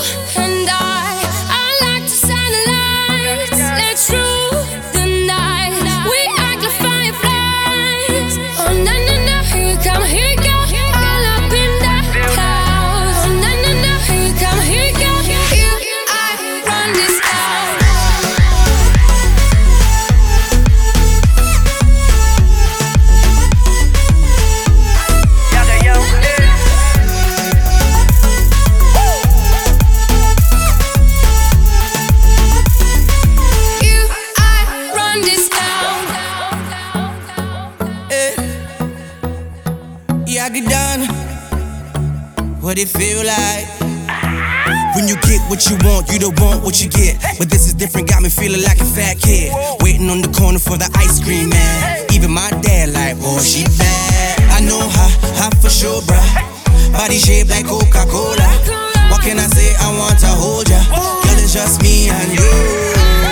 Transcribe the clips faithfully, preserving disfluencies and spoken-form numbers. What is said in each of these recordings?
and I, I like to shine the lights. Let's rule the night. We act like fireflies. Oh na na na, here we come, here we go. All up in the clouds. Oh na na na, here we come, here we go. You, I run this town. Yeah, I get done. What it feel like when you get what you want, you don't want what you get. But this is different, got me feeling like a fat kid, waiting on the corner for the ice cream man. Even my dad like, oh, she bad. I know her, her for sure, bruh. Body shaped like Coca-Cola. What can I say? I want to hold ya. Girl, it's just me and you.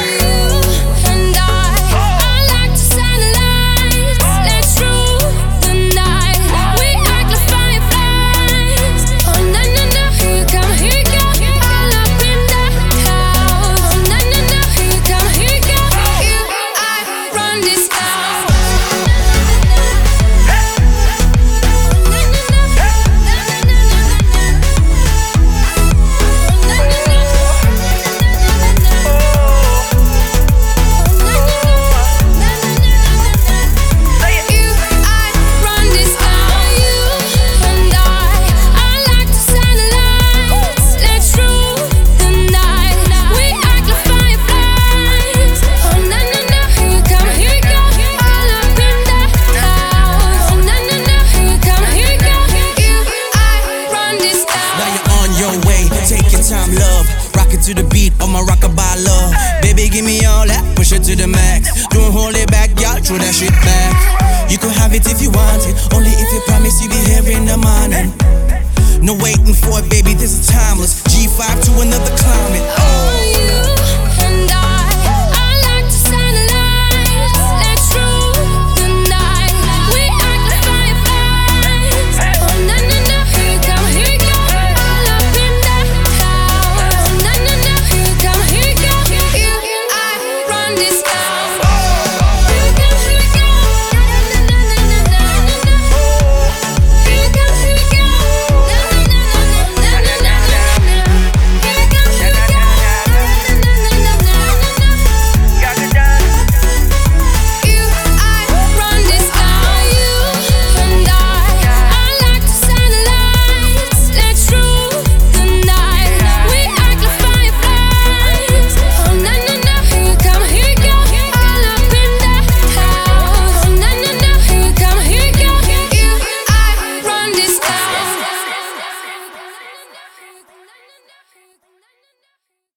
Time, love, rockin' to the beat of my rockabye love. Baby, give me all that, push it to the max. Don't hold it back, y'all, throw that shit back. You can have it if you want it, only if you promise you be here in the morning. No waiting for it, baby, this is timeless. G five to another climb.